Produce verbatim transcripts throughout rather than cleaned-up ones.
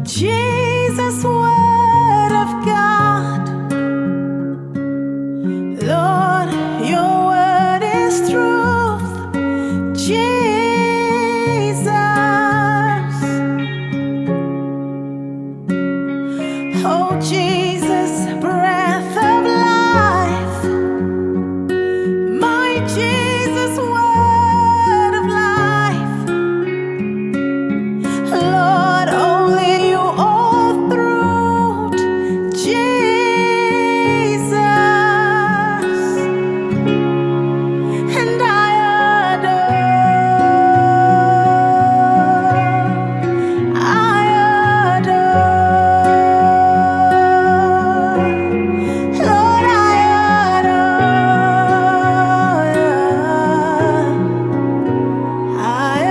Jesus, Word of God, Lord, your word is truth. Jesus, oh Jesus, breath of life, my Jesus, word of life, Lord, only you all through, Jesus, and I adore, I adore, Lord, I adore, I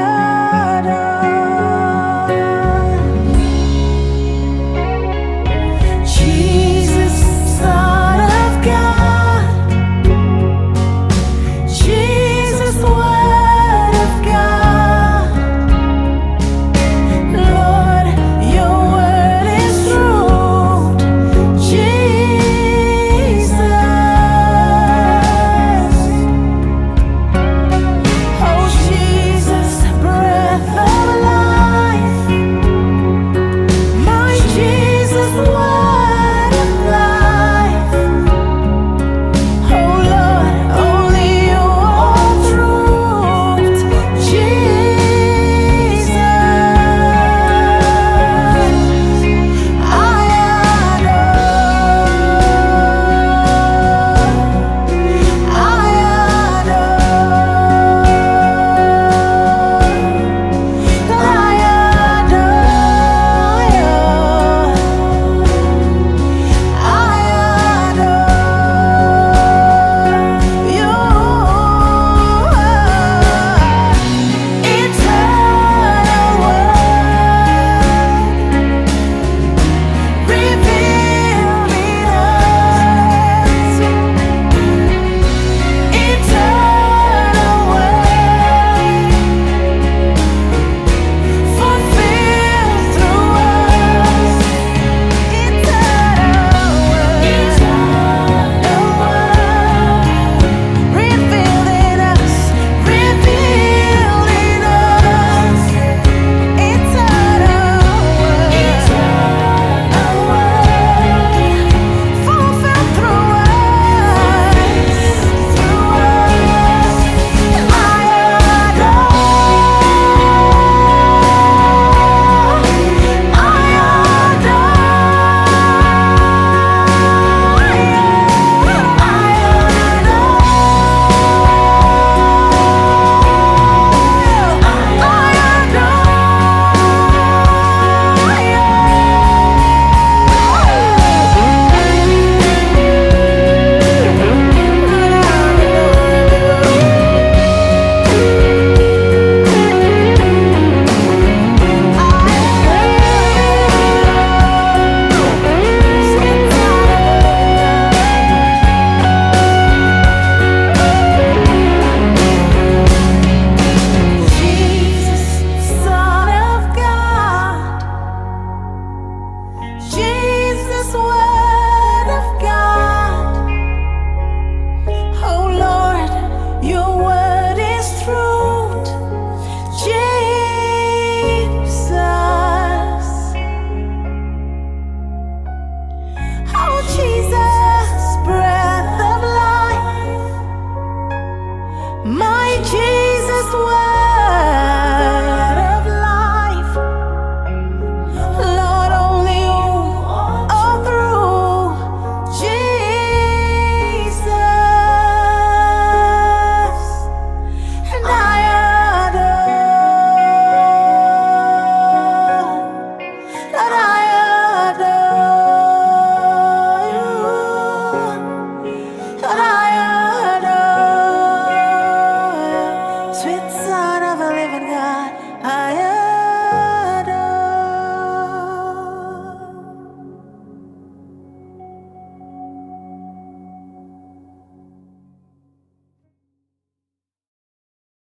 adore. Jesus, Son of God, Jesus, Word of God, Lord, your word is truth. Jesus, oh Jesus, breath of life, my Jesus, word of life, oh Lord, only you are truth. Jesus, I adore, I Jesus, Son of God, Jesus, Word of God, oh Lord, your word is truth. Jesus, oh Jesus, breath of life, my Jesus, word of life, Lord, only you all through. Jesus, and I adore, Lord, I